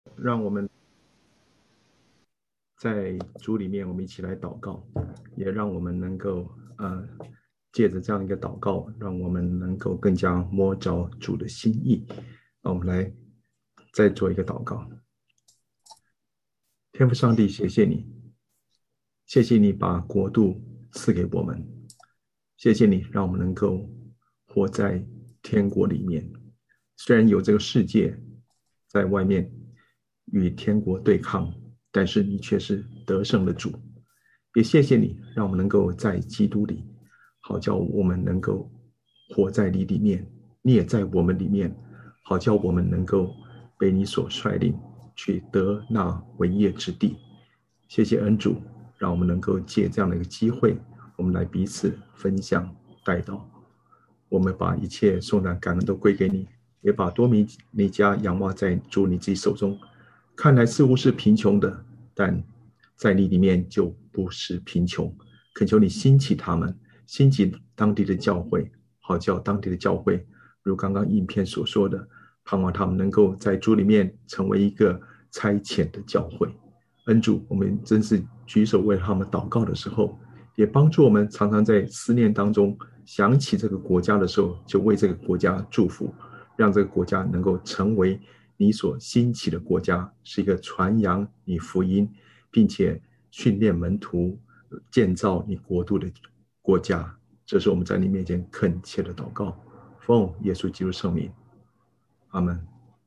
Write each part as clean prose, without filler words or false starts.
让我们在主里面，我们一起来祷告，也让我们能够借着这样一个祷告，让我们能够更加摸着主的心意。我们来再做一个祷告。天父上帝，谢谢你，谢谢你把国度赐给我们，谢谢你让我们能够活在天国里面。虽然有这个世界在外面与天国对抗，但是你却是得胜的主。也谢谢你让我们能够在基督里，好叫我们能够活在你里面，你也在我们里面，好叫我们能够被你所率领去得那伟业之地。谢谢恩主，让我们能够借这样的一个机会，我们来彼此分享带祷。我们把一切颂赞感恩都归给你，也把多米尼加仰望在主你自己手中。看来似乎是贫穷的，但在你里面就不是贫穷。恳求你兴起他们，兴起当地的教会，好叫当地的教会如刚刚影片所说的，盼望他们能够在主里面成为一个差遣的教会。恩主，我们真是举手为他们祷告的时候，也帮助我们常常在思念当中想起这个国家的时候，就为这个国家祝福，让这个国家能够成为你所兴起的国家，是一个传扬你福音，并且训练门徒、建造你国度的国家。这是我们在你面前恳切的祷告，奉耶稣基督圣名，阿门。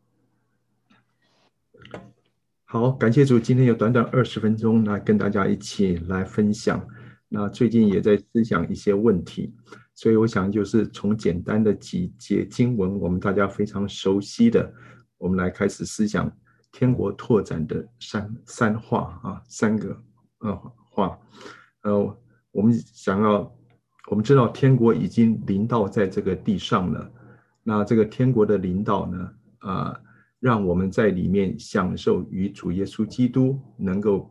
好，感谢主，今天有短短20分钟来跟大家一起来分享。那最近也在思想一些问题，所以我想就是从简单的几节经文，我们大家非常熟悉的，我们来开始思想天国拓展的三话啊，三个话。我们我们知道天国已经临到在这个地上了。那这个天国的临到呢，让我们在里面享受与主耶稣基督能够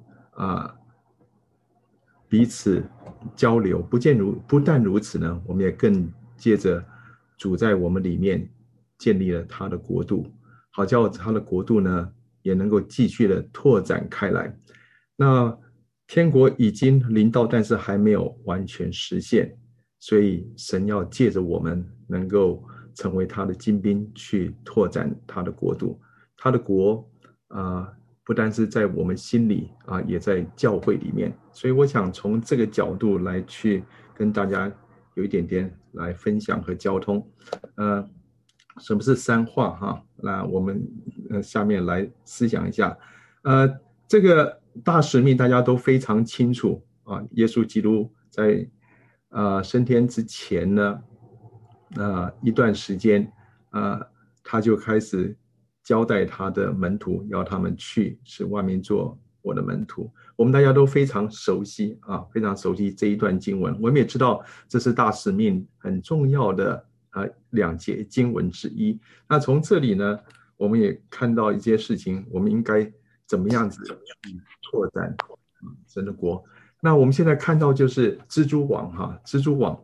彼此交流。不但如此呢，我们也更借着主在我们里面建立了他的国度，好叫他的国度呢也能够继续的拓展开来。那天国已经临到，但是还没有完全实现，所以神要借着我们能够成为他的精兵，去拓展他的国度。他的国不单是在我们心里也在教会里面。所以我想从这个角度来去跟大家有一点点来分享和交通。什么是三化那我们下面来思想一下。这个大使命大家都非常清楚耶稣基督在升天之前呢，一段时间他就开始交代他的门徒，要他们去使万民做我的门徒。我们大家都非常熟悉非常熟悉这一段经文。我们也知道这是大使命很重要的2节经文之一。那从这里呢，我们也看到一些事情，我们应该怎么样子去拓展神的国。那我们现在看到就是蜘蛛网蜘蛛网。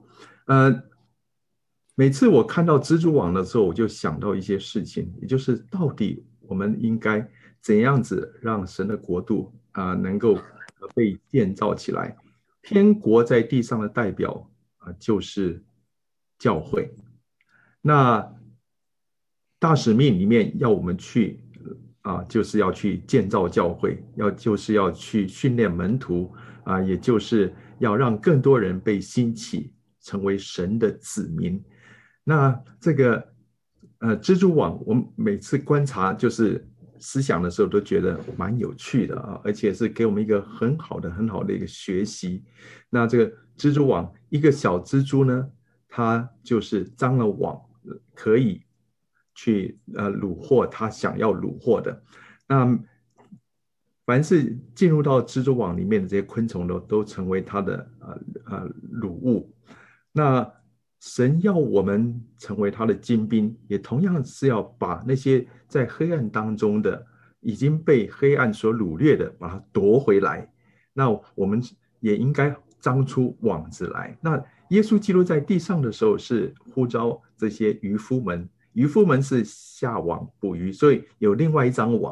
每次我看到蜘蛛网的时候，我就想到一些事情，也就是到底我们应该怎样子让神的国度能够被建造起来。天国在地上的代表就是教会。那大使命里面要我们去就是要去建造教会，就是要去训练门徒也就是要让更多人被兴起，成为神的子民。那这个蜘蛛网，我们每次观察就是思想的时候，都觉得蛮有趣的而且是给我们一个很好的一个学习。那这个蜘蛛网，一个小蜘蛛呢，它就是张了网，可以去虏获它想要虏获的。那凡是进入到蜘蛛网里面的这些昆虫都成为它的掳物。那神要我们成为他的精兵，也同样是要把那些在黑暗当中的已经被黑暗所掳掠的，把它夺回来。那我们也应该张出网子来。那耶稣基督在地上的时候是呼召这些渔夫们，渔夫们是下网捕鱼，所以有另外一张网。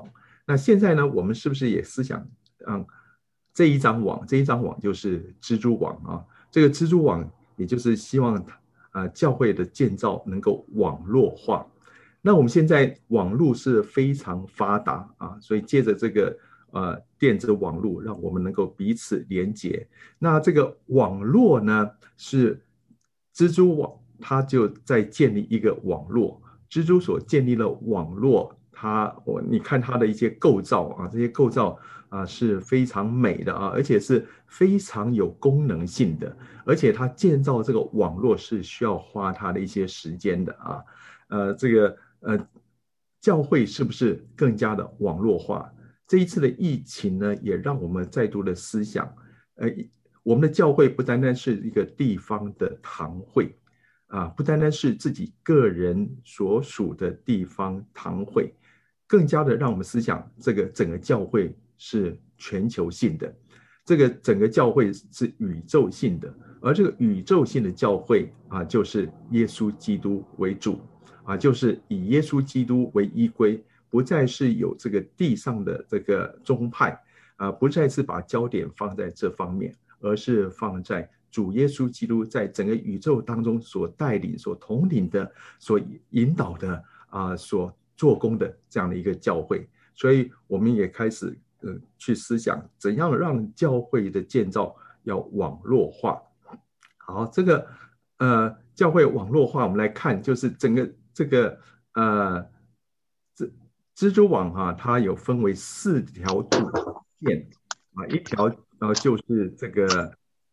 那现在呢，我们是不是也思想，这一张网就是蜘蛛网啊，这个蜘蛛网也就是希望教会的建造能够网络化。那我们现在网络是非常发达啊，所以借着这个电子网络，让我们能够彼此连接。那这个网络呢，是蜘蛛网，它就在建立一个网络。蜘蛛所建立了网络，你看它的一些构造啊，这些构造是非常美的啊，而且是非常有功能性的。而且它建造这个网络是需要花它的一些时间的啊。教会是不是更加的网络化？这一次的疫情呢，也让我们再度的思想，我们的教会不单单是一个地方的堂会不单单是自己个人所属的地方堂会，更加的让我们思想，这个整个教会是全球性的，这个整个教会是宇宙性的，而这个宇宙性的教会就是耶稣基督为主就是以耶稣基督为依归，不再是有这个地上的这个宗派不再是把焦点放在这方面，而是放在主耶稣基督在整个宇宙当中所带领、所统领的、所引导的所做工的这样的一个教会。所以我们也开始去思想，怎样让教会的建造要网络化。好，这个教会网络化，我们来看，就是整个这个蜘蛛网它有分为4条主线一条就是这个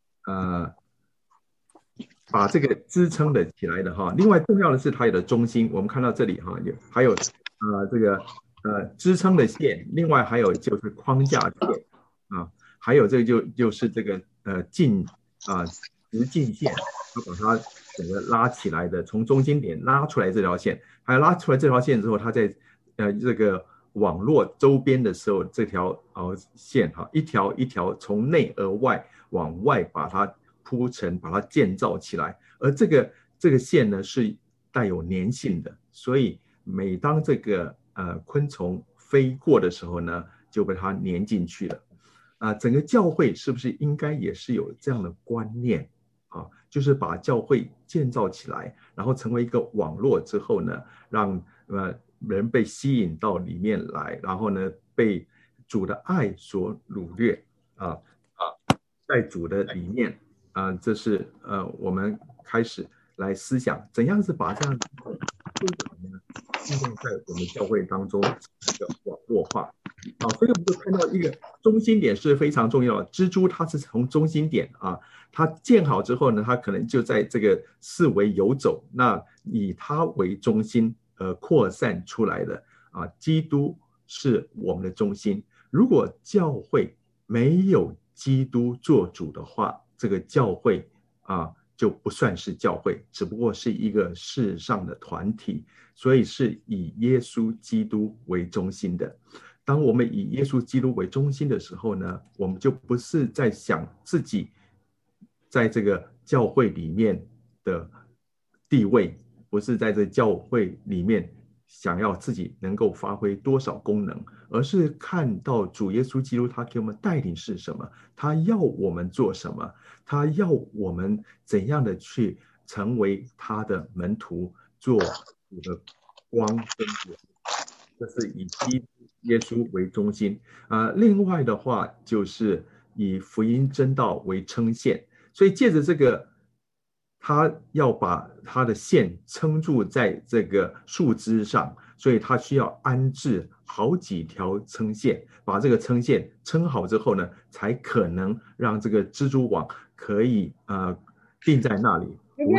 把这个支撑的起来的另外重要的是它有的中心，我们看到这里还有这个支撑的线，另外还有就是框架线还有这个就是这个直径线，要把它整个拉起来的，从中心点拉出来这条线，还有拉出来这条线之后，它在这个网络周边的时候，这条线一条一条从内而外往外把它铺成，把它建造起来。而这个线呢是带有粘性的，所以每当这个昆虫飞过的时候呢，就被它粘进去了整个教会是不是应该也是有这样的观念就是把教会建造起来，然后成为一个网络之后呢，让人被吸引到里面来，然后呢被主的爱所掳掠在主的里面这是我们开始来思想，怎样是把这样的推广呢应用在我们教会当中一个网络化所以我们就看到一个中心点是非常重要的。蜘蛛它是从中心点它建好之后呢，它可能就在这个四围游走，那以它为中心扩散出来的基督是我们的中心。如果教会没有基督做主的话，这个教会就不算是教会，只不过是一个世上的团体，所以是以耶稣基督为中心的。当我们以耶稣基督为中心的时候呢，我们就不是在想自己在这个教会里面的地位，不是在这教会里面想要自己能够发挥多少功能，而是看到主耶稣基督他给我们带领是什么，他要我们做什么，他要我们怎样的去成为他的门徒，做主的光跟盐。这是以基督耶稣为中心另外的话就是以福音真道为撑线，所以借着这个他要把他的线撑住在这个树枝上，所以他需要安置好几条撑线，把这个撑线撑好之后呢，才可能让这个蜘蛛网可以定在那里，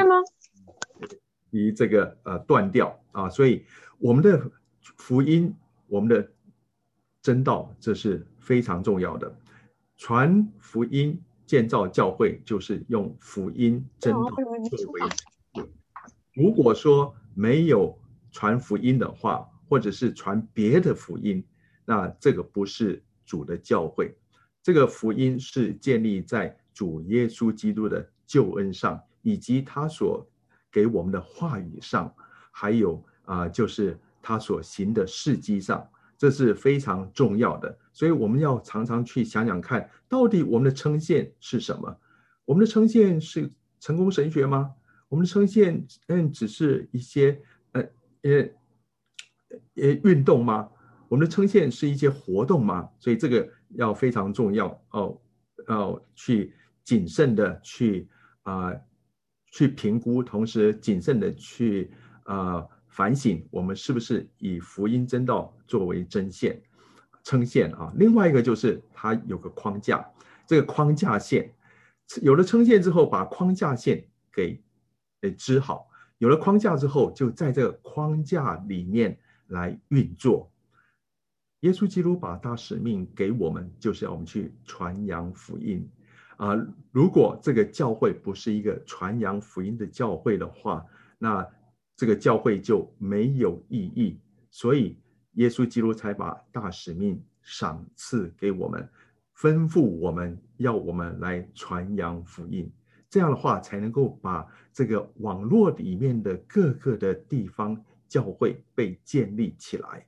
离这个断掉所以我们的福音，我们的真道，这是非常重要的。传福音、建造教会，就是用福音真道作为。如果说没有传福音的话，或者是传别的福音，那这个不是主的教会。这个福音是建立在主耶稣基督的救恩上，以及他所给我们的话语上，还有就是他所行的事迹上。 这是非常重要的。所以我们要常常去想想看，到底我们的称献是什么？我们的称献是成功神学吗？我们的称献只是一些运动吗？我们的称献是一些活动吗？所以这个要非常重要去谨慎的去评估，同时谨慎的去反省，我们是不是以福音真道作为称献啊？另外一个就是它有个框架，这个框架线有了称献之后，把框架线给织好，有了框架之后，就在这个框架里面来运作。耶稣基督把大使命给我们，就是要我们去传扬福音如果这个教会不是一个传扬福音的教会的话，那这个教会就没有意义。所以耶稣基督才把大使命赏赐给我们，吩咐我们要我们来传扬福音。这样的话才能够把这个网络里面的各个的地方教会被建立起来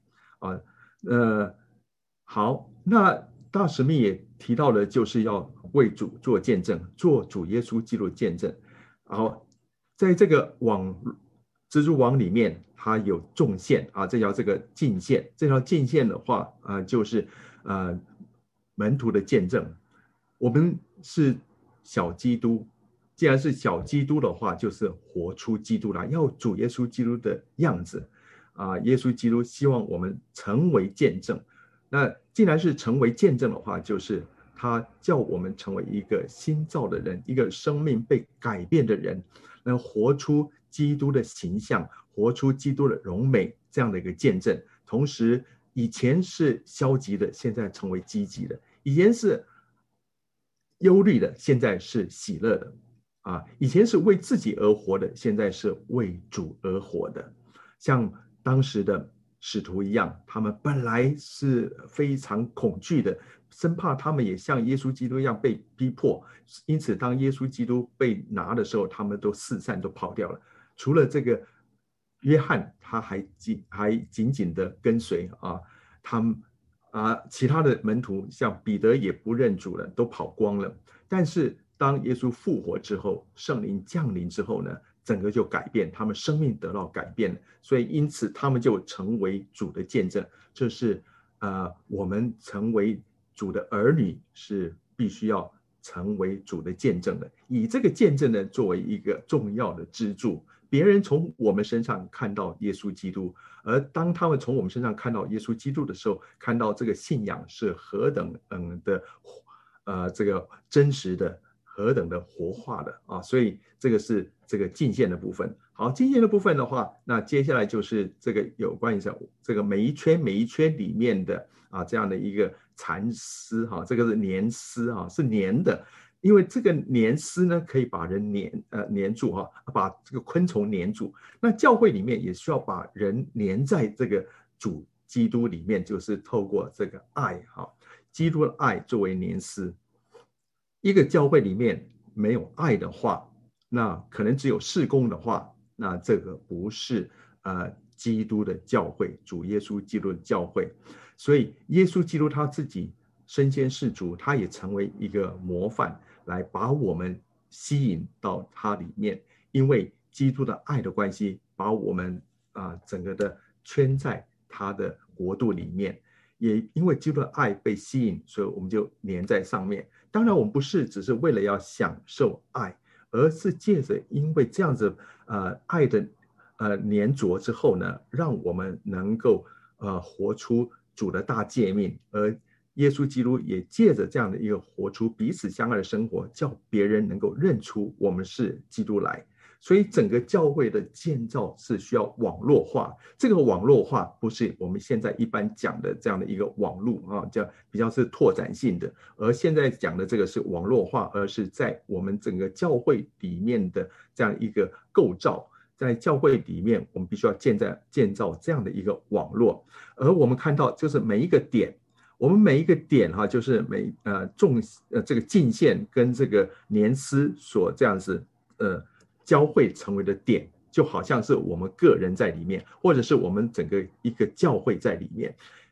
好，那大使命也提到了，就是要为主做见证，做主耶稣基督见证。好，在这个蜘蛛网里面，它有纵线这条这个近线，这条近线的话就是门徒的见证。我们是小基督，既然是小基督的话，就是活出基督来，要主耶稣基督的样子耶稣基督希望我们成为见证。那既然是成为见证的话，就是他叫我们成为一个新造的人，一个生命被改变的人，能活出基督的形象，活出基督的荣美这样的一个见证。同时以前是消极的，现在成为积极的；以前是忧虑的，现在是喜乐的以前是为自己而活的，现在是为主而活的。像当时的使徒一样，他们本来是非常恐惧的，生怕他们也像耶稣基督一样被逼迫，因此当耶稣基督被拿的时候，他们都四散都跑掉了。除了这个约翰，他还紧紧的跟随他们其他的门徒像彼得也不认主了，都跑光了。但是当耶稣复活之后，圣灵降临之后呢，整个就改变，他们生命得到改变了。所以因此他们就成为主的见证。这是我们成为主的儿女是必须要成为主的见证的，以这个见证呢作为一个重要的支柱，别人从我们身上看到耶稣基督，而当他们从我们身上看到耶稣基督的时候，看到这个信仰是何等的这个真实的，何等的活化的所以这个是这个进线的部分。好，进线的部分的话，那接下来就是这个有关于这个每一圈里面的这样的一个蚕丝这个是粘丝是粘的。因为这个粘丝呢，可以把人粘住把这个昆虫粘住。那教会里面也需要把人粘在这个主基督里面，就是透过这个爱基督的爱作为粘丝。一个教会里面没有爱的话，那可能只有事工的话，那这个不是基督的教会，主耶稣基督的教会。所以耶稣基督他自己身先士卒，他也成为一个模范，来把我们吸引到他里面。因为基督的爱的关系，把我们整个的圈在他的国度里面。也因为基督的爱被吸引，所以我们就粘在上面。当然我们不是只是为了要享受爱，而是借着因为这样子爱的粘着之后呢，让我们能够活出主的大诫命。而耶稣基督也借着这样的一个活出彼此相爱的生活，叫别人能够认出我们是基督来。所以整个教会的建造是需要网络化。这个网络化不是我们现在一般讲的这样的一个网络叫比较是拓展性的，而现在讲的这个是网络化，而是在我们整个教会里面的这样一个构造。在教会里面，我们必须要建造这样的一个网络。而我们看到就是每一个点，我们每一个点就是这个进线跟这个粘丝所这样子交汇成为的点，就好像是我们个人在里面，或者是我们整个一个教会在里面。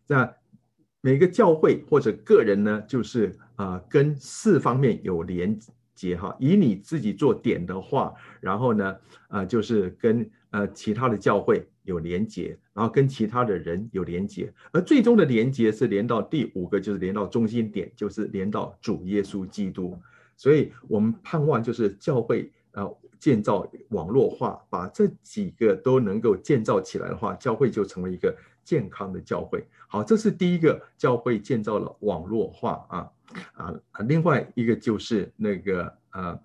那每个教会或者个人呢，就是跟4方面有连接哈。以你自己做点的话，然后呢就是跟其他的教会有连结，然后跟其他的人有连结，而最终的连结是连到第5个，就是连到中心点，就是连到主耶稣基督。所以我们盼望就是教会建造网络化，把这几个都能够建造起来的话，教会就成为一个健康的教会。好，这是第一个，教会建造了网络化另外一个就是那个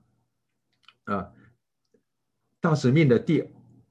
大使命的第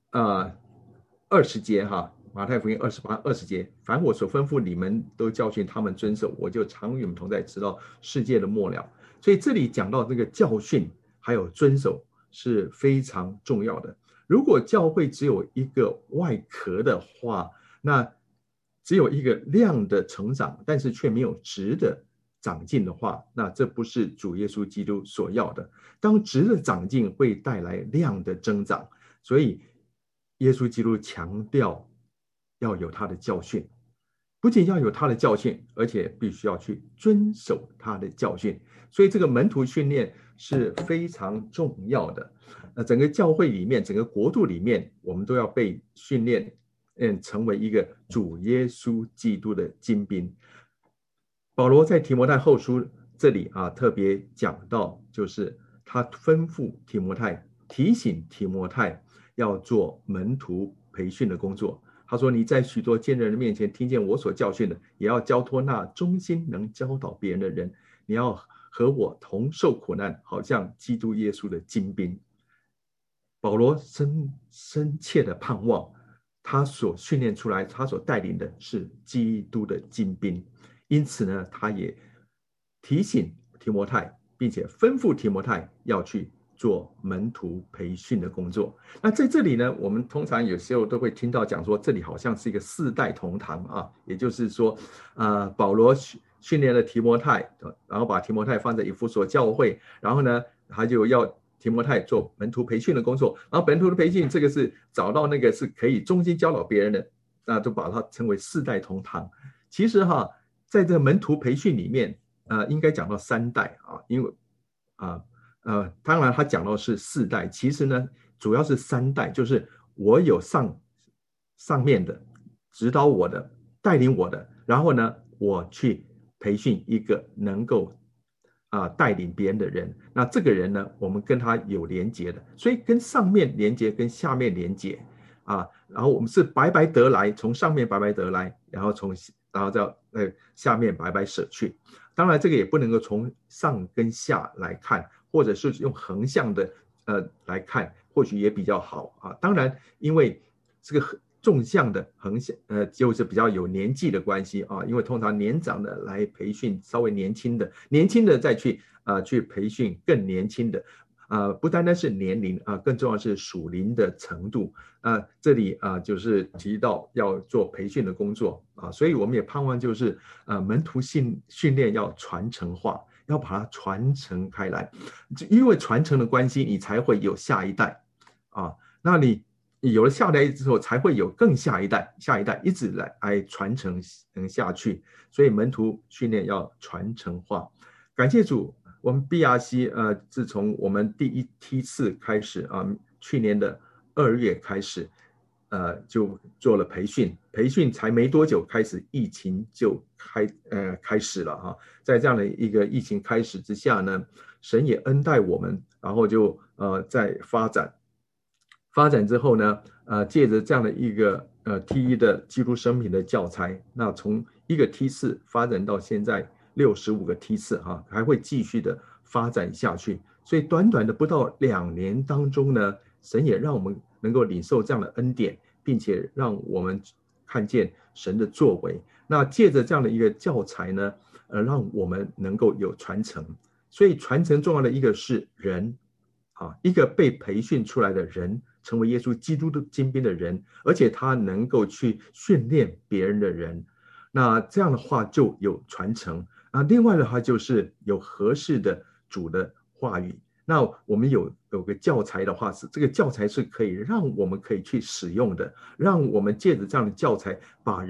20节哈，马太福音28、20节，凡我所吩咐你们都教训他们遵守，我就常与你们同在，直到世界的末了。所以这里讲到这个教训还有遵守是非常重要的。如果教会只有一个外壳的话，那只有一个量的成长，但是却没有质的长进的话，那这不是主耶稣基督所要的。当质的长进会带来量的增长，所以耶稣基督强调要有他的教训，不仅要有他的教训，而且必须要去遵守他的教训。所以这个门徒训练是非常重要的。整个教会里面，整个国度里面，我们都要被训练，成为一个主耶稣基督的精兵。保罗在提摩太后书这里特别讲到，就是他吩咐提摩太，提醒提摩太要做门徒培训的工作。他说，你在许多见人的面前听见我所教训的，也要交托那忠心能教导别人的人。你要和我同受苦难，好像基督耶稣的精兵。保罗深切的盼望，他所训练出来，他所带领的是基督的精兵。因此呢，他也提醒提摩太，并且吩咐提摩太要去做门徒培训的工作。那在这里呢，我们通常有时候都会听到讲说，这里好像是一个4代同堂也就是说，保罗训练了提摩太，然后把提摩太放在以弗所教会，然后呢，他就要提摩太做门徒培训的工作。然后门徒的培训，这个是找到那个是可以忠心教导别人的，那就把它称为4代同堂。其实在这个门徒培训里面，应该讲到3代因为当然他讲到是4代，其实呢主要是3代，就是我有上面的指导我的、带领我的，然后呢我去培训一个能够带领别人的人。那这个人呢，我们跟他有连结的，所以跟上面连结，跟下面连结然后我们是白白得来，从上面白白得来，然后在下面白白舍去。当然这个也不能够从上跟下来看，或者是用横向的来看，或许也比较好当然因为这个纵向的横向就是比较有年纪的关系因为通常年长的来培训稍微年轻的再去培训更年轻的不单单是年龄更重要是属灵的程度这里就是提到要做培训的工作所以我们也盼望就是门徒训练要传承化，要把它传承开来，因为传承的关系，你才会有下一代那你有了下一代之后，才会有更下一代一直来传承下去。所以门徒训练要传承化。感谢主。我们 BRC 自从我们第一梯次开始去年的2月开始就做了培训才没多久，开始疫情就开始了在这样的一个疫情开始之下呢，神也恩待我们，然后就在发展之后呢借着这样的一个T1的基督生平的教材，那从一个梯次发展到现在65个梯次还会继续的发展下去。所以短短的不到2年当中呢，神也让我们能够领受这样的恩典，并且让我们看见神的作为。那借着这样的一个教材呢让我们能够有传承。所以传承重要的一个是人一个被培训出来的人，成为耶稣基督的精兵的人，而且他能够去训练别人的人，那这样的话就有传承另外的话就是有合适的主的话语。那我们有个教材的话，是这个教材是可以让我们可以去使用的，让我们借着这样的教材把人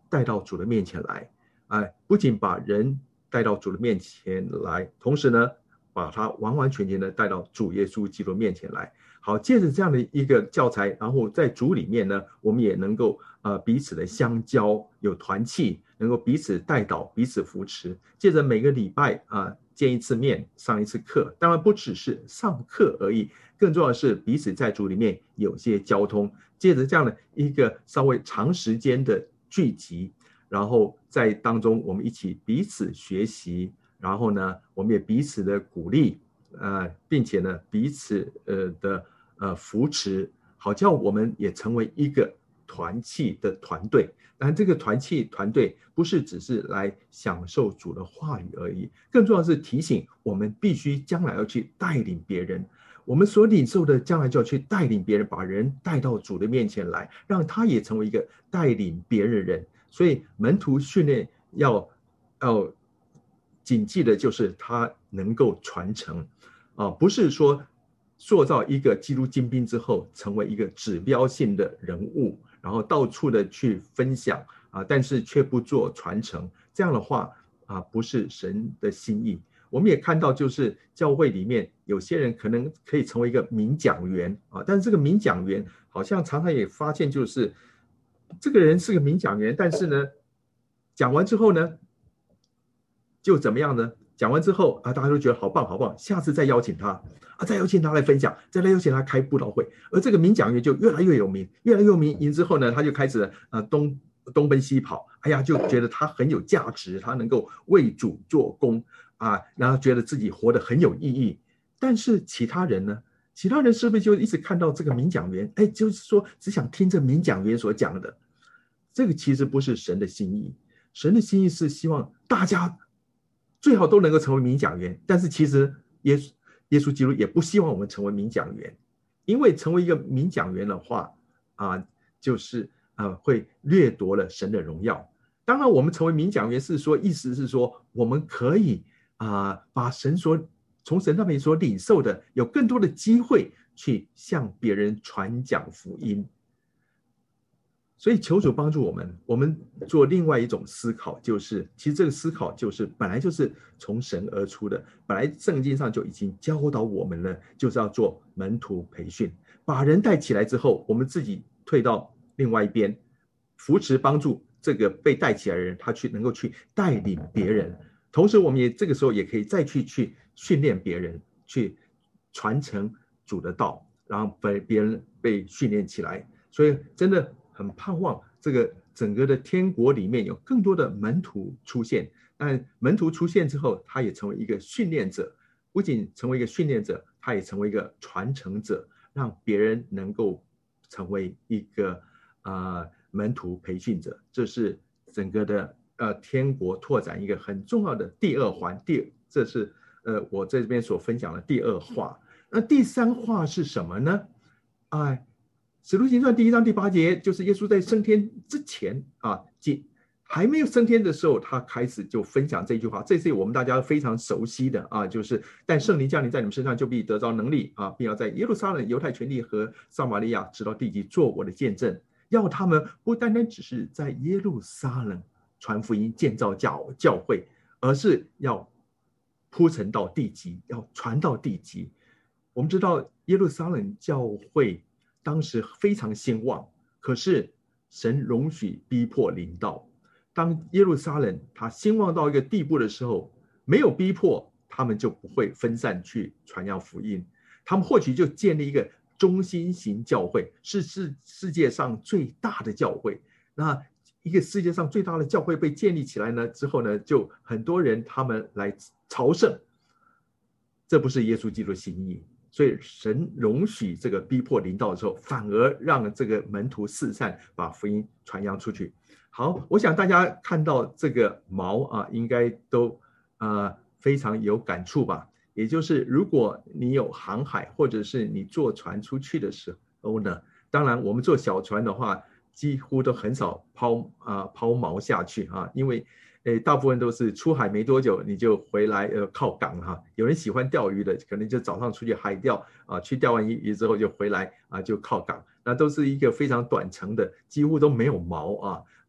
带到主的面前来，不仅把人带到主的面前来，同时呢，把他完完全全的带到主耶稣基督面前来。好，借着这样的一个教材，然后在主里面呢，我们也能够彼此的相交，有团契，能够彼此带导，彼此扶持。借着每个礼拜见一次面，上一次课，当然不只是上课而已，更重要的是彼此在主里面有些交通。借着这样的一个稍微长时间的聚集，然后在当中我们一起彼此学习，然后呢，我们也彼此的鼓励，并且呢，彼此的扶持，好叫我们也成为一个团契的团队。但这个团契团队不是只是来享受主的话语而已，更重要的是提醒我们必须将来要去带领别人。我们所领受的将来就要去带领别人，把人带到主的面前来，让他也成为一个带领别人的人。所以门徒训练要谨记的就是他能够传承不是说塑造一个基督精兵之后成为一个指标性的人物，然后到处的去分享但是却不做传承，这样的话不是神的心意。我们也看到，就是教会里面有些人可能可以成为一个名讲员但是这个名讲员好像常常也发现，就是这个人是个名讲员，但是呢，讲完之后呢，就怎么样呢？讲完之后大家都觉得好棒好棒，下次再邀请他再邀请他来分享，再来邀请他开布道会，而这个名讲员就越来越有名，越来越有名之后呢，他就开始东奔西跑，就觉得他很有价值，他能够为主做工然后觉得自己活得很有意义。但是其他人呢？其他人是不是就一直看到这个名讲员就是说只想听这名讲员所讲的？这个其实不是神的心意。神的心意是希望大家最好都能够成为名讲员，但是其实耶稣基督也不希望我们成为名讲员，因为成为一个名讲员的话就是会掠夺了神的荣耀。当然我们成为名讲员是说，意思是说我们可以把从神那边所领受的有更多的机会去向别人传讲福音。所以求主帮助我们做另外一种思考，就是其实这个思考就是本来就是从神而出的，本来圣经上就已经教导我们了，就是要做门徒培训，把人带起来之后，我们自己退到另外一边，扶持帮助这个被带起来的人，他能够去带领别人，同时我们也这个时候也可以再去训练别人，去传承主的道，然后别人被训练起来。所以真的很盼望这个整个的天国里面有更多的门徒出现，但门徒出现之后，他也成为一个训练者，不仅成为一个训练者，他也成为一个传承者，让别人能够成为一个门徒培训者。这是整个的天国拓展一个很重要的第二环，这是我在这边所分享的第二话。那第三话是什么呢？使徒行传第1章第8节，就是耶稣在升天之前还没有升天的时候，他开始就分享这句话，这是我们大家非常熟悉的就是但圣灵降临在你们身上，就必得着能力并要在耶路撒冷、犹太全地和撒玛利亚直到地极做我的见证，要他们不单单只是在耶路撒冷传福音、建造教会，而是要铺陈到地极，要传到地极。我们知道耶路撒冷教会当时非常兴旺，可是神容许逼迫临到。当耶路撒冷它兴旺到一个地步的时候，没有逼迫，他们就不会分散去传扬福音，他们或许就建立一个中心型教会，是世界上最大的教会。那一个世界上最大的教会被建立起来呢之后呢，就很多人他们来朝圣，这不是耶稣基督的心意。所以神容许这个逼迫临到的时候，反而让这个门徒四散，把福音传扬出去。好，我想大家看到这个毛应该都非常有感触吧。也就是如果你有航海，或者是你坐船出去的时候呢，当然我们坐小船的话，几乎都很少抛锚下去因为大部分都是出海没多久你就回来靠港有人喜欢钓鱼的，可能就早上出去海钓去钓完鱼之后就回来就靠港，那都是一个非常短程的，几乎都没有锚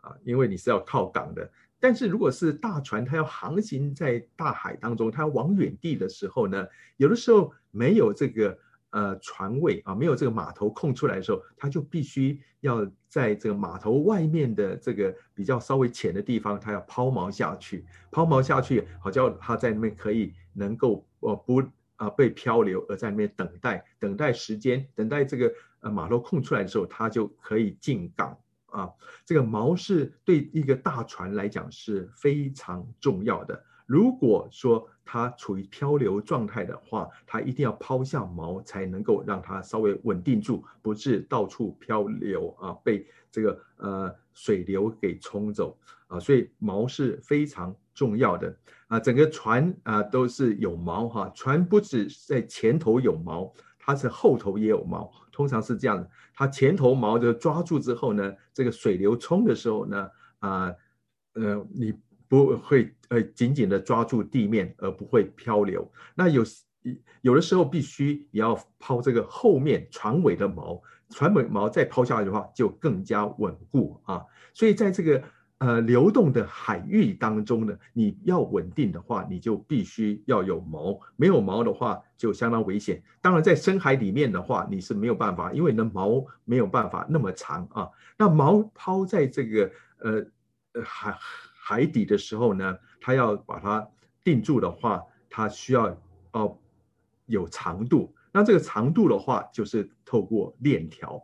因为你是要靠港的。但是如果是大船，它要航行在大海当中，它要往远地的时候呢，有的时候没有这个船位没有这个码头空出来的时候，它就必须要在这个码头外面的这个比较稍微浅的地方，它要抛锚下去，抛锚下去，好叫它在那边可以能够不被漂流，而在那边等待时间，等待这个码头空出来的时候，它就可以进港。这个锚是对一个大船来讲是非常重要的。如果说它处于漂流状态的话，它一定要抛下锚，才能够让它稍微稳定住，不是到处漂流被这个水流给冲走所以锚是非常重要的整个船都是有锚船不止在前头有锚，它是后头也有锚，通常是这样的。它前头锚就抓住之后呢，这个水流冲的时候呢，你不会紧紧的抓住地面，而不会漂流。那有的时候必须也要抛这个后面船尾的锚，船尾锚再抛下来的话，就更加稳固所以在这个流动的海域当中呢，你要稳定的话，你就必须要有锚，没有锚的话就相当危险。当然在深海里面的话，你是没有办法，因为你的锚没有办法那么长那锚抛在这个海底的时候呢，它要把它定住的话，它需要有长度。那这个长度的话，就是透过链条。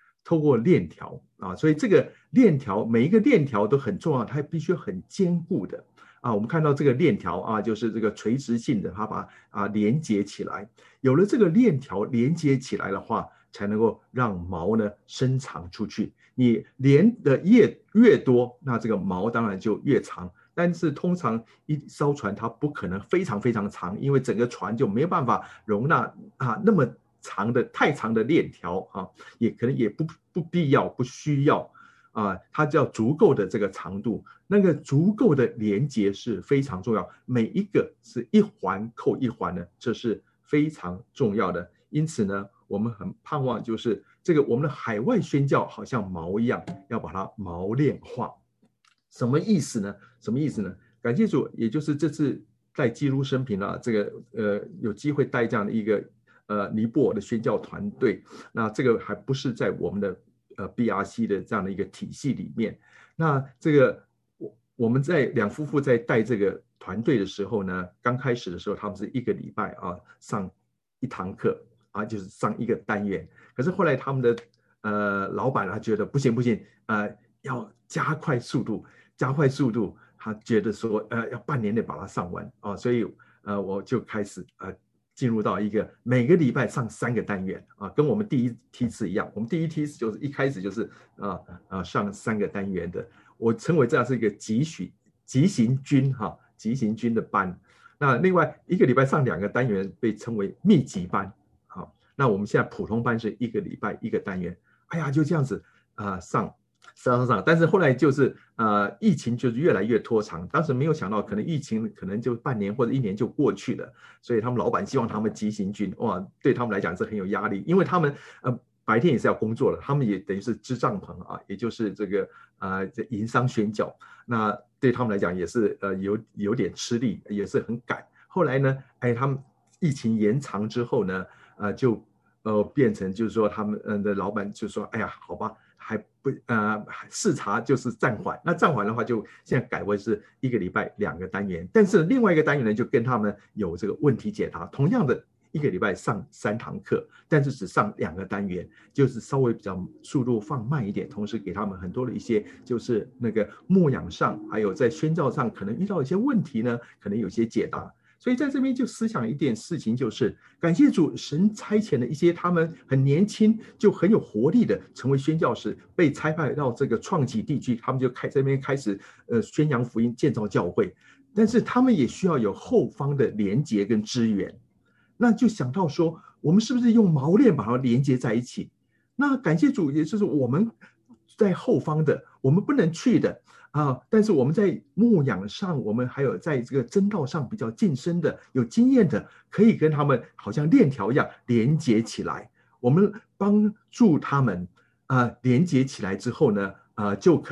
所以这个链条每一个链条都很重要，它必须很坚固的我们看到这个链条就是这个垂直性的，它把连接起来。有了这个链条连接起来的话，才能够让锚呢伸长出去。你连的越多，那这个锚当然就越长。但是通常一艘船它不可能非常非常长，因为整个船就没有办法容纳那么太长的链条也可能也不必要不需要它叫足够的这个长度，那个足够的连接是非常重要，每一个是一环扣一环的，这是非常重要的。因此呢，我们很盼望就是这个我们的海外宣教好像锚一样，要把它锚链化。什么意思呢？感谢主，也就是这次在基督生平这个有机会带这样的一个尼泊尔的宣教团队，那这个还不是在我们的BRC 的这样的一个体系里面。那这个我们在两夫妇在带这个团队的时候呢，刚开始的时候他们是1个礼拜上1堂课就是上1个单元。可是后来他们的老板他觉得不行要加快速度，他觉得说要半年内把它上完所以我就开始进入到一个每个礼拜上3个单元跟我们第一梯次一样。我们第一梯次就是一开始就是上3个单元的，我称为这样是一个急行军的班。那另外1个礼拜上2个单元被称为密集班那我们现在普通班是1个礼拜1个单元。就这样子上，但是后来就是疫情就是越来越拖长，当时没有想到可能疫情可能就半年或者1年就过去了，所以他们老板希望他们急行军，对他们来讲是很有压力，因为他们白天也是要工作的，他们也等于是支帐篷也就是这个营商宣教，那对他们来讲也是有点吃力，也是很赶。后来呢，他们疫情延长之后呢，就变成就是说他们的老板就说，好吧，还不视察就是暂缓。那暂缓的话，就现在改为是1个礼拜2个单元。但是另外一个单元呢，就跟他们有这个问题解答，同样的1个礼拜上3堂课，但是只上2个单元，就是稍微比较速度放慢一点，同时给他们很多的一些就是那个牧养上，还有在宣教上可能遇到一些问题呢，可能有些解答。所以在这边就思想一件事情，就是感谢主，神差遣了一些他们很年轻就很有活力的成为宣教士，被差派到这个创启地区，他们就在这边开始宣扬福音，建造教会。但是他们也需要有后方的连结跟支援，那就想到说，我们是不是用锚链把它连接在一起？那感谢主，也就是我们在后方的，我们不能去的但是我们在牧养上，我们还有在这个真道上比较近身的、有经验的，可以跟他们好像链条一样连接起来。我们帮助他们连接起来之后呢，就可以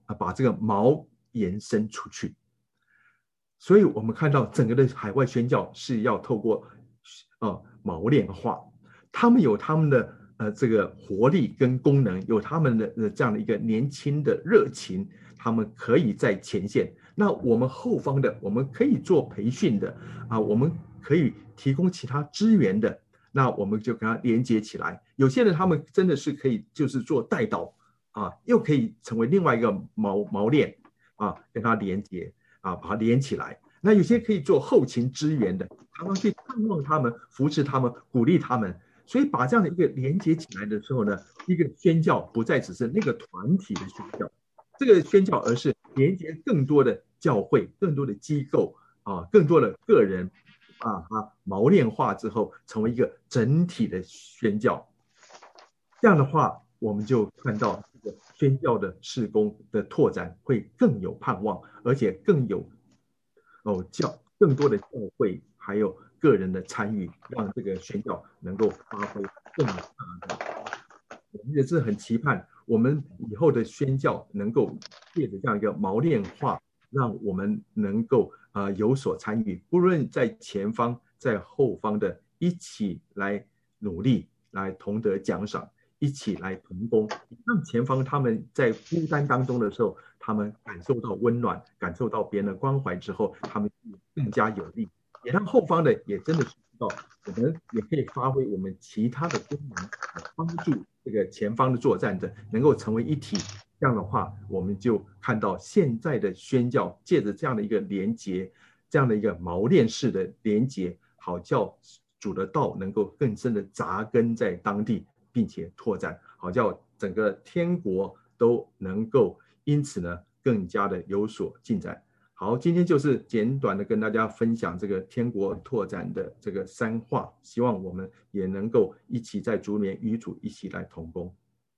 把这个锚延伸出去。所以我们看到整个的海外宣教是要透过锚链化，他们有他们的这个活力跟功能，有他们的这样的一个年轻的热情，他们可以在前线。那我们后方的，我们可以做培训的我们可以提供其他资源的，那我们就跟他连接起来。有些人他们真的是可以就是做代导又可以成为另外一个锚链跟他连接把它连起来。那有些可以做后勤支援的，常常去探望他们、扶持他们、鼓励他们。所以把这样的一个连接起来的时候呢，一个宣教不再只是那个团体的宣教，这个宣教而是连接更多的教会、更多的机构更多的个人它锚链化之后，成为一个整体的宣教。这样的话，我们就看到这个宣教的事工的拓展会更有盼望，而且更有更多的教会还有个人的参与，让这个宣教能够发挥更大的。我们也是很期盼我们以后的宣教能够借着这样一个锚链化，让我们能够有所参与，不论在前方在后方的一起来努力，来同得奖赏，一起来同工，让前方他们在孤单当中的时候，他们感受到温暖，感受到别人的关怀之后，他们更加有力，也让后方的也真的是知道，我们也可以发挥我们其他的功能，帮助这个前方的作战者能够成为一体。这样的话，我们就看到现在的宣教借着这样的一个连结，这样的一个锚链式的连结，好叫主的道能够更深的扎根在当地，并且拓展，好叫整个天国都能够因此呢更加的有所进展。好，今天就是简短的跟大家分享这个天国拓展的这个3话，希望我们也能够一起在主里面与主一起来同工。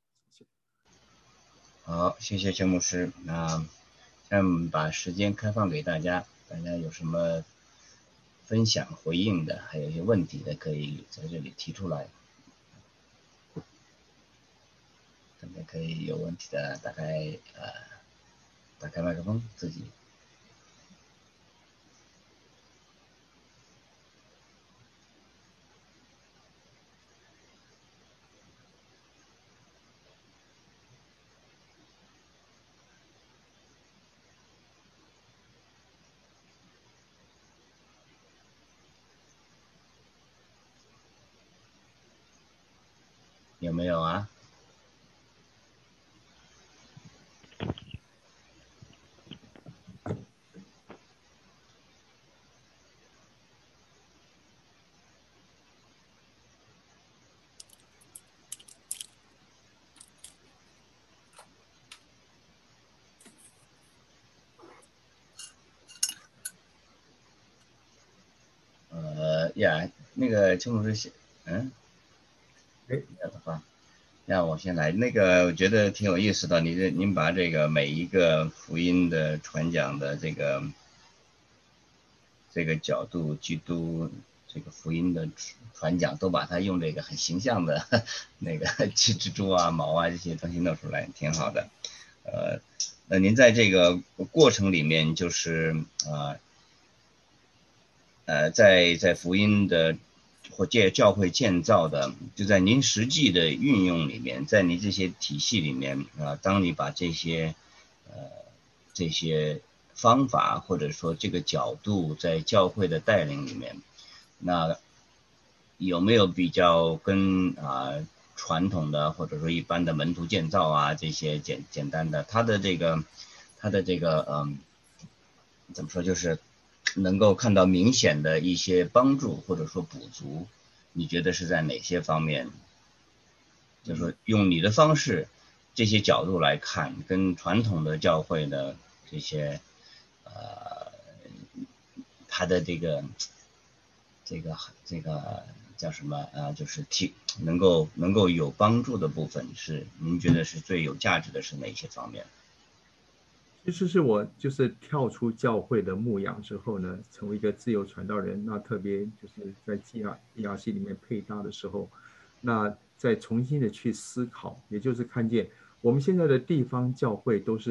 好，谢谢陈牧师。那现在我们把时间开放给大家，大家有什么分享、回应的，还有一些问题的，可以在这里提出来。大家可以有问题的，打开麦克风自己。有没有啊？那个陈牧师，的话，让我先来。那个我觉得挺有意思的，您把这个每一个福音的传讲的这个角度，基督这个福音的传讲，都把它用这个很形象的那个蜘蛛啊、毛啊这些东西弄出来，挺好的。那您在这个过程里面，就是在福音的或教会建造的，就在您实际的运用里面，在您这些体系里面当你把这些方法或者说这个角度在教会的带领里面，那有没有比较跟传统的或者说一般的门徒建造这些简单的，它的这个怎么说，就是能够看到明显的一些帮助或者说补足，你觉得是在哪些方面？就是说用你的方式这些角度来看，跟传统的教会的这些它的这个叫什么就是能够有帮助的部分，是您觉得是最有价值的是哪些方面？ 其实是我就是跳出教会的牧养之后呢，成为一个自由传道人。那特别就是在 GRC 里面配搭的时候，那再重新的去思考，也就是看见我们现在的地方教会都是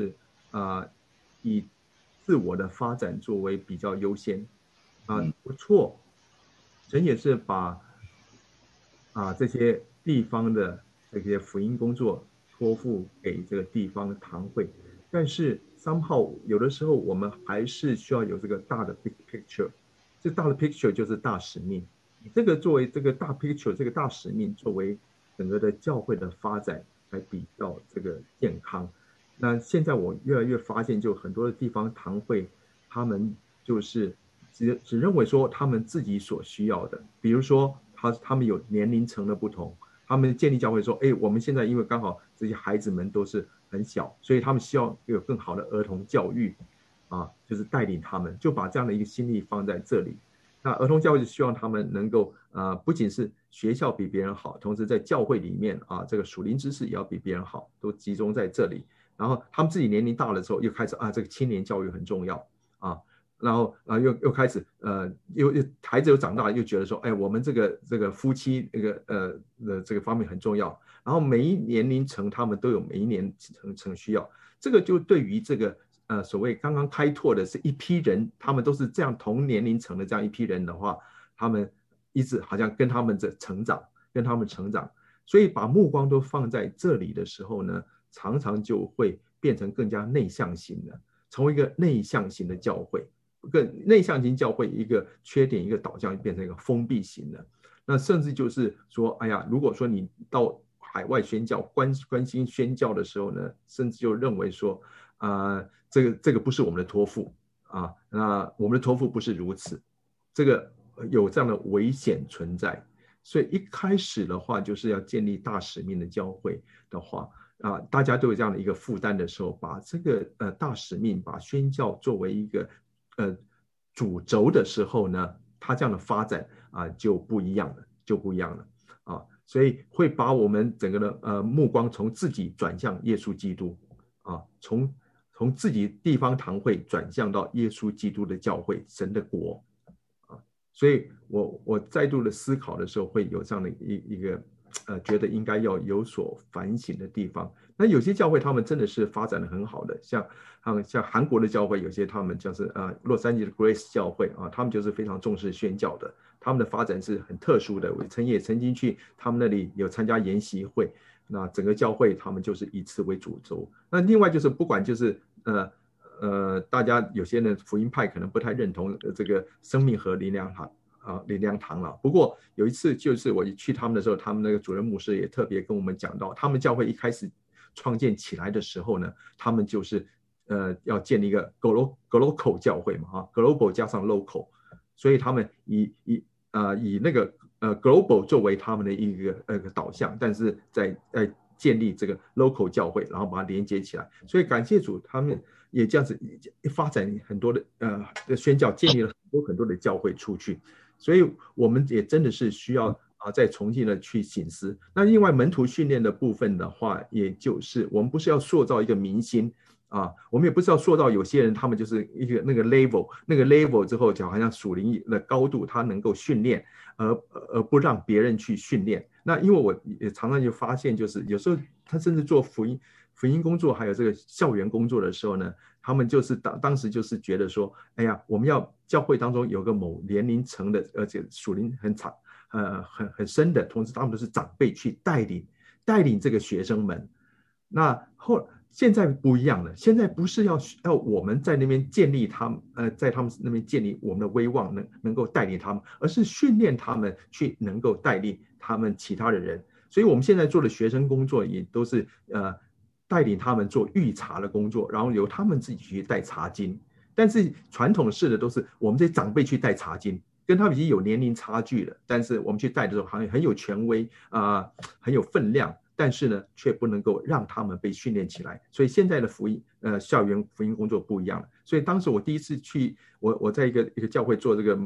以自我的发展作为比较优先嗯不错，神也是把这些地方的这些福音工作托付给这个地方的堂会，但是 somehow 有的时候我们还是需要有这个大的 big picture， 这大的 picture 就是大使命，以这个作为这个大 picture 这个大使命作为整个的教会的发展来比较这个健康。那现在我越来越发现，就很多的地方堂会，他们就是只认为说他们自己所需要的，比如说他们有年龄层的不同，他们建立教会说，哎，我们现在因为刚好这些孩子们都是很小，所以他们希望有更好的儿童教育就是带领他们，就把这样的一个心力放在这里。那儿童教育希望他们能够不仅是学校比别人好，同时在教会里面这个属灵知识也要比别人好，都集中在这里。然后他们自己年龄大了之后，又开始这个青年教育很重要然后又开始又孩子又长大了，又觉得说，哎，我们这个夫妻这个方面很重要。然后每一年龄层他们都有每一年层需要，这个就对于这个所谓刚刚开拓的是一批人，他们都是这样同年龄层的这样一批人的话，他们一直好像跟他们成长，所以把目光都放在这里的时候呢，常常就会变成更加内向型的，成为一个内向型的教会。更内向型教会一个缺点，一个导向变成一个封闭型的。那甚至就是说，哎呀，如果说你到海外宣教，关心宣教的时候呢，甚至就认为说，这个不是我们的托付那我们的托付不是如此，这个有这样的危险存在。所以一开始的话，就是要建立大使命的教会的话大家都有这样的一个负担的时候，把这个大使命，把宣教作为一个主轴的时候呢，它这样的发展就不一样了，所以会把我们整个的目光从自己转向耶稣基督从自己地方堂会转向到耶稣基督的教会，神的国所以我再度的思考的时候，会有这样的一个觉得应该要有所反省的地方。那有些教会他们真的是发展的很好的，像韩国的教会，有些他们就是洛杉矶的 Grace 教会他们就是非常重视宣教的，他们的发展是很特殊的。我也曾经去他们那里有参加研习会，那整个教会他们就是以此为主轴。那另外就是不管就是大家有些人福音派可能不太认同这个生命和灵粮堂了。不过有一次就是我去他们的时候，他们那个主任牧师也特别跟我们讲到，他们教会一开始创建起来的时候呢，他们就是要建立一个 global 教会嘛global 加上 local， 所以他们以那个global 作为他们的一个导向，但是在建立这个 local 教会，然后把它连接起来。所以感谢主，他们也这样子发展很多的宣教，建立了很多的教会出去。所以我们也真的是需要再重新的去省思。那另外门徒训练的部分的话，也就是我们不是要塑造一个明星我们也不是要塑造有些人他们就是一个那个 level 之后，就好像属灵的高度，他能够训练，而不让别人去训练。那因为我也常常就发现，就是有时候他甚至做福音工作，还有这个校园工作的时候呢，他们就是当时就是觉得说，哎呀，我们要教会当中有个某年龄层的，而且属灵很深的，同时他们都是长辈去带领这个学生们。那现在不一样了，现在不是要我们在那边建立他们，在他们那边建立我们的威望，能够带领他们，而是训练他们去能够带领他们其他的人。所以我们现在做的学生工作也都是带领他们做预查的工作，然后由他们自己去带查经。但是传统式的都是我们这些长辈去带查经，跟他们已经有年龄差距了，但是我们去带的时候好像很有权威很有分量。但是呢，却不能够让他们被训练起来。所以现在的校园福音工作不一样了。所以当时我第一次去，我在一个教会做这个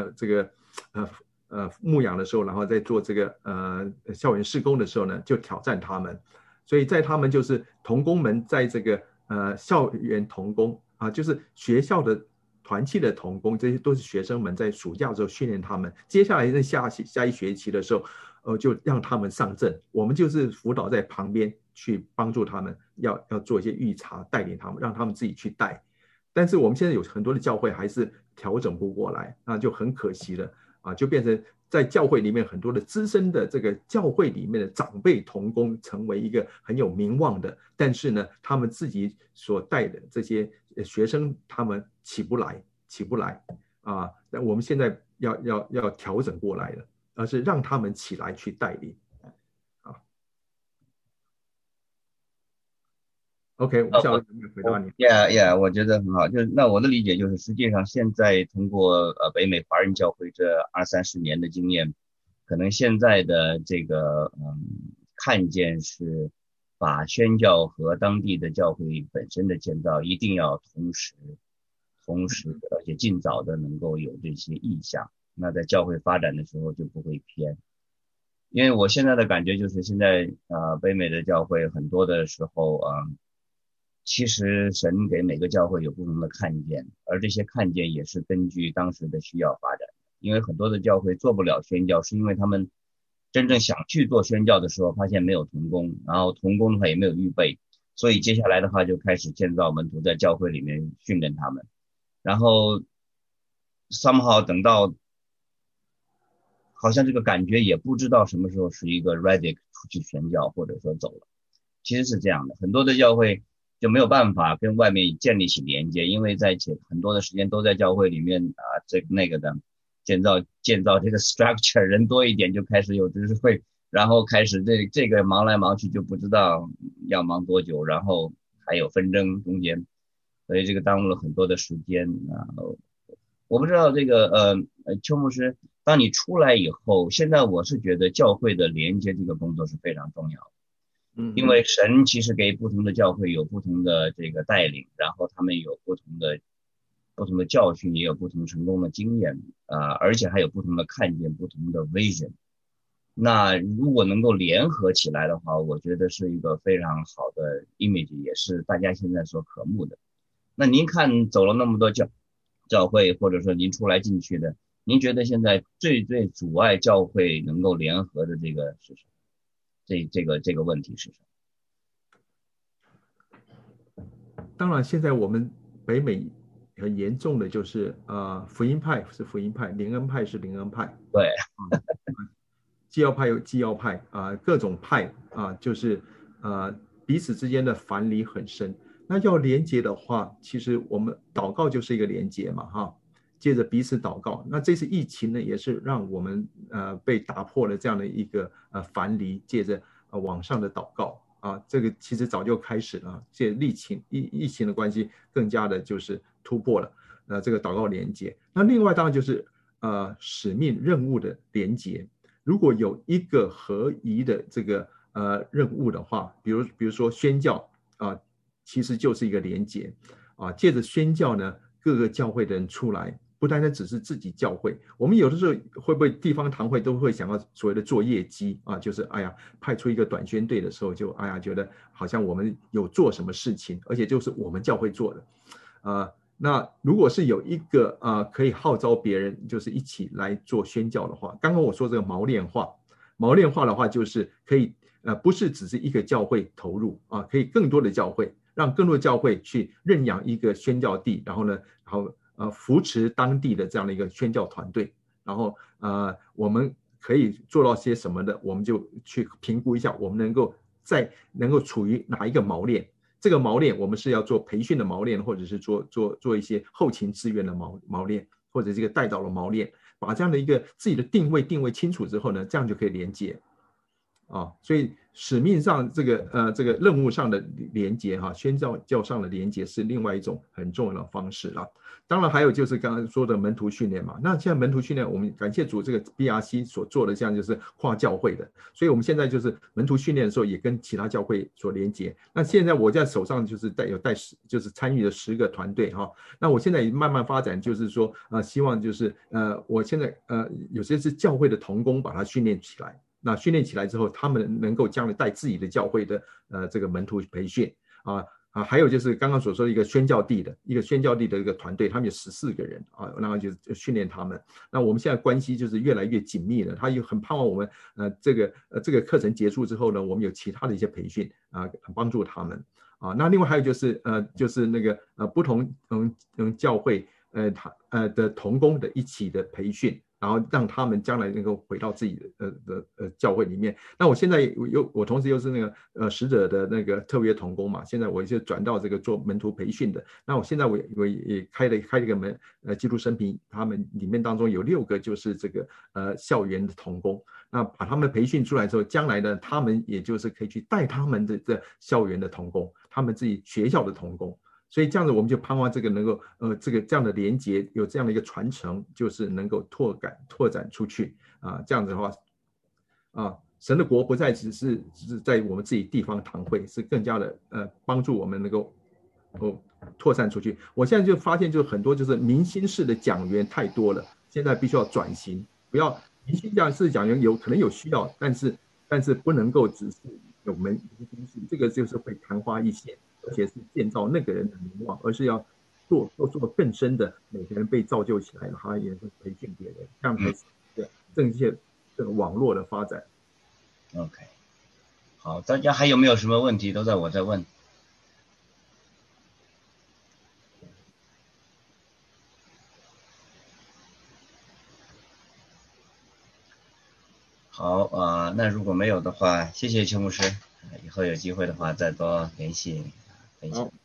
牧养的时候，然后在做这个校园事工的时候呢，就挑战他们。所以在他们就是同工们在这个校园同工就是学校的团契的同工，这些都是学生们在暑假的时候训练他们。接下来在下一学期的时候就让他们上阵，我们就是辅导在旁边去帮助他们，要做一些预查，带领他们，让他们自己去带。但是我们现在有很多的教会还是调整不过来，那就很可惜了啊，就变成在教会里面很多的资深的这个教会里面的长辈同工，成为一个很有名望的，但是呢，他们自己所带的这些学生，他们起不来啊。那我们现在要调整过来了，而是让他们起来去带领。OK， 我不晓得有没有回答你。 我觉得很好。就是那我的理解就是，实际上现在通过北美华人教会这20-30年的经验，可能现在的这个看见是把宣教和当地的教会本身的建造一定要同时而且尽早的能够有这些意向，那在教会发展的时候就不会偏。因为我现在的感觉就是现在北美的教会很多的时候其实神给每个教会有不同的看见，而这些看见也是根据当时的需要发展的。因为很多的教会做不了宣教，是因为他们真正想去做宣教的时候，发现没有同工，然后同工的话也没有预备，所以接下来的话就开始建造门徒，在教会里面训练他们，然后 somehow 等到好像这个感觉也不知道什么时候是一个 ready 出去宣教或者说走了。其实是这样的，很多的教会就没有办法跟外面建立起连接，因为在很多的时间都在教会里面这个那个的建造这个 structure， 人多一点就开始有知识会，然后开始这个忙来忙去就不知道要忙多久，然后还有纷争中间，所以这个耽误了很多的时间我不知道这个邱牧师，当你出来以后，现在我是觉得教会的连接这个工作是非常重要的。因为神其实给不同的教会有不同的这个带领，然后他们有不同的教训，也有不同成功的经验而且还有不同的看见，不同的 vision。那如果能够联合起来的话，我觉得是一个非常好的 image， 也是大家现在所渴慕的。那您看走了那么多教会，或者说您出来进去的，您觉得现在最阻碍教会能够联合的这个是什么？这个问题是什么？当然，现在我们北美很严重的就是福音派是福音派，灵恩派是灵恩派， 对， 基要派有基要派各种派就是彼此之间的藩篱很深。那要连结的话，其实我们祷告就是一个连结嘛哈。接着彼此祷告，那这次疫情呢，也是让我们被打破了这样的一个藩篱，借着网上的祷告这个其实早就开始了，借疫情的关系，更加的就是突破了这个祷告连结。那另外当然就是使命任务的连结，如果有一个合宜的这个任务的话，比如说宣教其实就是一个连结借着宣教呢，各个教会的人出来。不单单只是自己教会，我们有的时候会不会地方堂会都会想要所谓的做业绩就是派出一个短宣队的时候就觉得好像我们有做什么事情，而且就是我们教会做的那如果是有一个可以号召别人就是一起来做宣教的话，刚刚我说这个锚链化的话就是可以不是只是一个教会投入可以更多的教会，让更多的教会去认养一个宣教地，然后扶持当地的这样的一个宣教团队，然后我们可以做到些什么的，我们就去评估一下，我们能够处于哪一个锚链。这个锚链我们是要做培训的锚链，或者是做一些后勤资源的锚链，或者这个带导的锚链，把这样的一个自己的定位清楚之后呢，这样就可以连接所以使命上这个任务上的连结宣教上的连结是另外一种很重要的方式啦。当然还有就是刚刚说的门徒训练嘛，那现在门徒训练我们感谢主，这个 BRC 所做的这样就是跨教会的，所以我们现在就是门徒训练的时候也跟其他教会所连结。那现在我在手上就是就是参与了10个团队那我现在也慢慢发展，就是说希望就是我现在有些是教会的同工把它训练起来。那训练起来之后，他们能够将来带自己的教会的这个门徒培训还有就是刚刚所说的一个宣教地的一个团队，他们有14个人啊，然后就训练他们。那我们现在关系就是越来越紧密了，他又很盼望我们这个课程结束之后呢，我们有其他的一些培训帮助他们那另外还有就是那个不同教会的同工的一起的培训。然后让他们将来能够回到自己的教会里面。那我现在我同时又是那个使者的那个特约同工嘛，现在我就转到这个做门徒培训的。那我现在我也开了一个门基督生平，他们里面当中有6个就是这个校园的同工。那把他们培训出来之后，将来呢，他们也就是可以去带他们的校园的同工，他们自己学校的同工。所以这样子，我们就盼望这个能够这样的连接，有这样的一个传承，就是能够拓展出去这样子的话神的国不再只是在我们自己地方堂会，是更加的帮助我们能够扩散出去。我现在就发现，就很多就是明星式的讲员太多了，现在必须要转型，不要明星式讲员可能有需要，但是不能够只是我们明星式，这个就是会昙花一现。而且是建造那个人的名望，而是要做更深的，每个人被造就起来，他也会培训别人，这样才是正确这个网络的发展。 OK， 好，大家还有没有什么问题？都在我在问。好那如果没有的话，谢谢邱牧师，以后有机会的话再多联系分享。